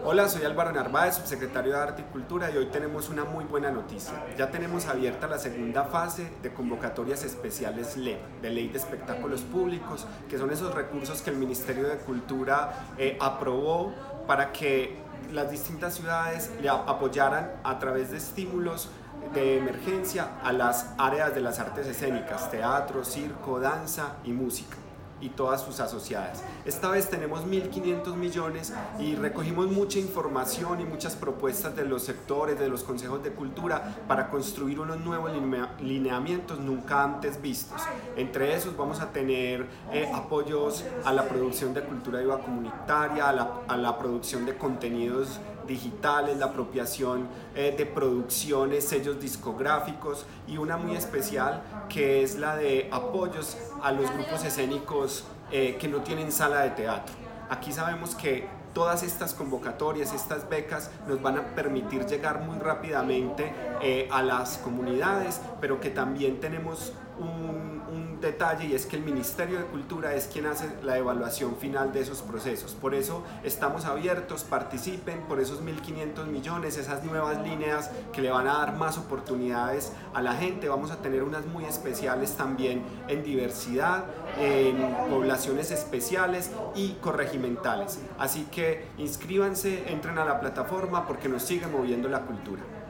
Hola, soy Álvaro Narváez, subsecretario de Arte y Cultura, y hoy tenemos una muy buena noticia. Ya tenemos abierta la segunda fase de convocatorias especiales LEP, de Ley de Espectáculos Públicos, que son esos recursos que el Ministerio de Cultura aprobó para que las distintas ciudades le apoyaran a través de estímulos de emergencia a las áreas de las artes escénicas, teatro, circo, danza y música y todas sus asociadas. Esta vez tenemos 1.500 millones y recogimos mucha información y muchas propuestas de los sectores, de los consejos de cultura para construir unos nuevos lineamientos nunca antes vistos. Entre esos vamos a tener apoyos a la producción de cultura viva comunitaria, a la producción de contenidos digitales, la apropiación de producciones, sellos discográficos y una muy especial que es la de apoyos a los grupos escénicos que no tienen sala de teatro. Aquí sabemos que todas estas convocatorias, estas becas nos van a permitir llegar muy rápidamente a las comunidades, pero que también tenemos un detalle, y es que el Ministerio de Cultura es quien hace la evaluación final de esos procesos. Por eso estamos abiertos, participen por esos 1.500 millones, esas nuevas líneas que le van a dar más oportunidades a la gente. Vamos a tener unas muy especiales también en diversidad, en poblaciones especiales y corregimentales. Así que inscríbanse, entren a la plataforma porque nos sigue moviendo la cultura.